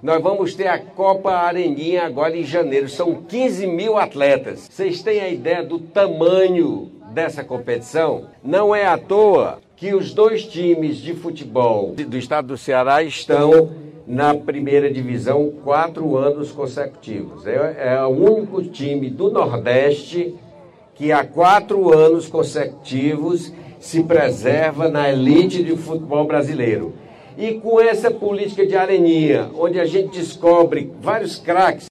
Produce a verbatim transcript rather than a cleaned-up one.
Nós vamos ter a Copa Areninha agora em janeiro. São quinze mil atletas. Vocês têm a ideia do tamanho dessa competição? Não é à toa que os dois times de futebol do estado do Ceará estão na primeira divisão quatro anos consecutivos. É, é o único time do Nordeste que há quatro anos consecutivos se preserva na elite do futebol brasileiro. E com essa política de areninha, onde a gente descobre vários craques,